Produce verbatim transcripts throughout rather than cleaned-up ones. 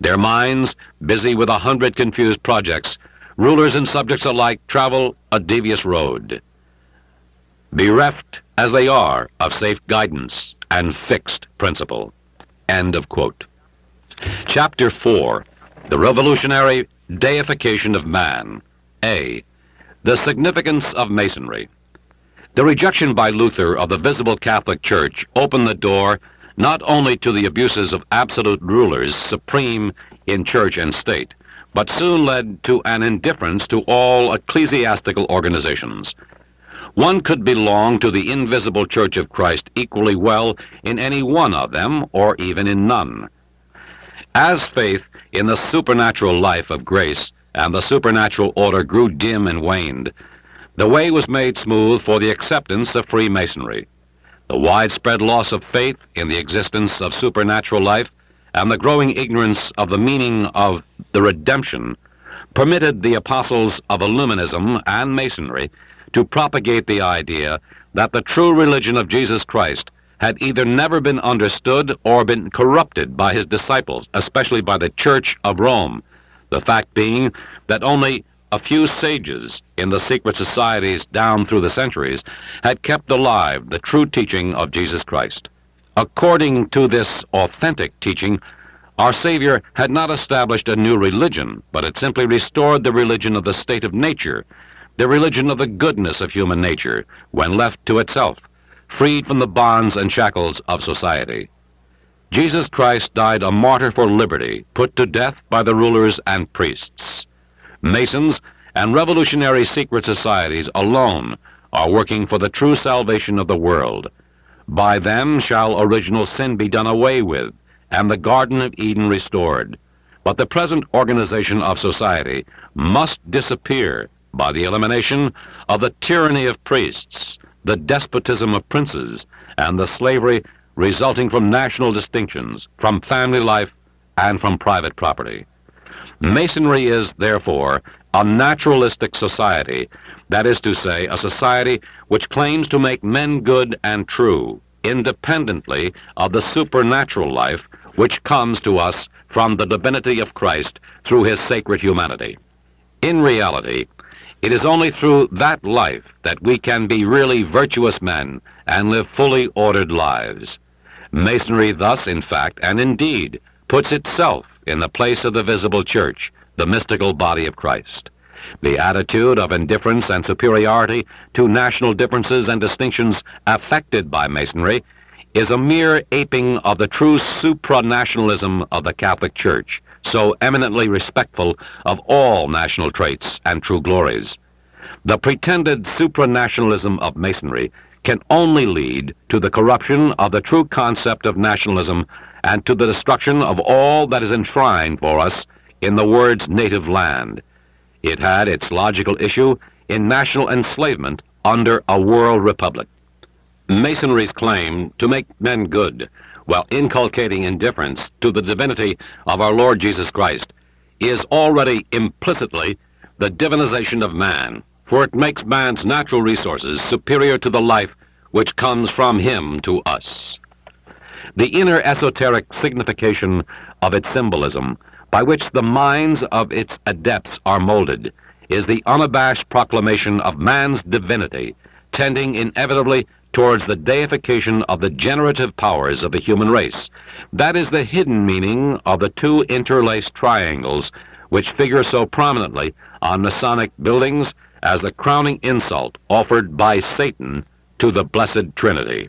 Their minds, busy with a hundred confused projects, rulers and subjects alike travel a devious road, bereft as they are of safe guidance and fixed principle. End of quote. Chapter four, The Revolutionary Deification of Man. A. The Significance of Masonry. The rejection by Luther of the visible Catholic Church opened the door not only to the abuses of absolute rulers supreme in church and state, but soon led to an indifference to all ecclesiastical organizations. One could belong to the invisible Church of Christ equally well in any one of them, or even in none. As faith in the supernatural life of grace and the supernatural order grew dim and waned, the way was made smooth for the acceptance of Freemasonry. The widespread loss of faith in the existence of supernatural life and the growing ignorance of the meaning of the redemption permitted the apostles of Illuminism and Masonry to propagate the idea that the true religion of Jesus Christ had either never been understood or been corrupted by his disciples, especially by the Church of Rome, the fact being that only a few sages in the secret societies down through the centuries had kept alive the true teaching of Jesus Christ. According to this authentic teaching, our Savior had not established a new religion, but had simply restored the religion of the state of nature, the religion of the goodness of human nature, when left to itself, freed from the bonds and shackles of society. Jesus Christ died a martyr for liberty, put to death by the rulers and priests. Masons and revolutionary secret societies alone are working for the true salvation of the world. By them shall original sin be done away with, and the Garden of Eden restored. But the present organization of society must disappear by the elimination of the tyranny of priests, the despotism of princes, and the slavery resulting from national distinctions, from family life, and from private property. Masonry is, therefore, a naturalistic society, that is to say, a society which claims to make men good and true, independently of the supernatural life which comes to us from the divinity of Christ through his sacred humanity. In reality, it is only through that life that we can be really virtuous men and live fully ordered lives. Masonry thus, in fact, and indeed, puts itself in the place of the visible church, the mystical body of Christ. The attitude of indifference and superiority to national differences and distinctions affected by Masonry is a mere aping of the true supranationalism of the Catholic Church, so eminently respectful of all national traits and true glories. The pretended supranationalism of Masonry can only lead to the corruption of the true concept of nationalism and to the destruction of all that is enshrined for us in the words native land. It had its logical issue in national enslavement under a world republic. Masonry's claim to make men good while inculcating indifference to the divinity of our Lord Jesus Christ is already implicitly the divinization of man, for it makes man's natural resources superior to the life which comes from him to us. The inner esoteric signification of its symbolism, by which the minds of its adepts are molded, is the unabashed proclamation of man's divinity, tending inevitably towards the deification of the generative powers of the human race. That is the hidden meaning of the two interlaced triangles which figure so prominently on Masonic buildings as the crowning insult offered by Satan to the Blessed Trinity.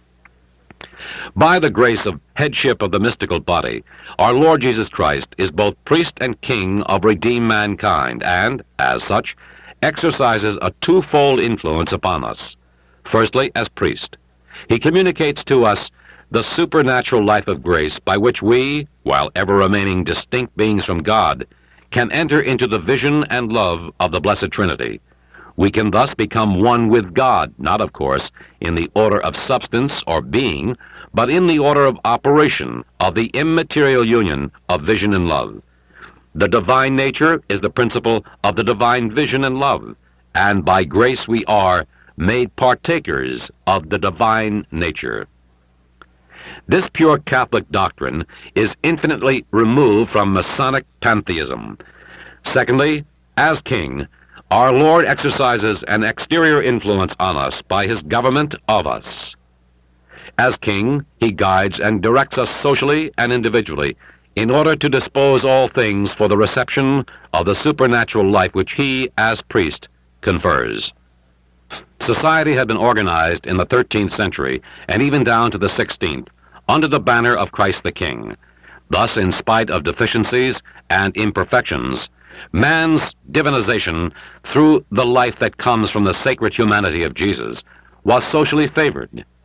By the grace of headship of the mystical body, our Lord Jesus Christ is both priest and king of redeemed mankind, and, as such, exercises a twofold influence upon us. Firstly, as priest, he communicates to us the supernatural life of grace by which we, while ever remaining distinct beings from God, can enter into the vision and love of the Blessed Trinity. We can thus become one with God, not, of course, in the order of substance or being, but in the order of operation of the immaterial union of vision and love. The divine nature is the principle of the divine vision and love, and by grace we are made partakers of the divine nature. This pure Catholic doctrine is infinitely removed from Masonic pantheism. Secondly, as king, our Lord exercises an exterior influence on us by his government of us. As king, he guides and directs us socially and individually in order to dispose all things for the reception of the supernatural life which he, as priest, confers. Society had been organized in the thirteenth century and even down to the sixteenth under the banner of Christ the King. Thus, in spite of deficiencies and imperfections, man's divinization through the life that comes from the sacred humanity of Jesus was socially favored.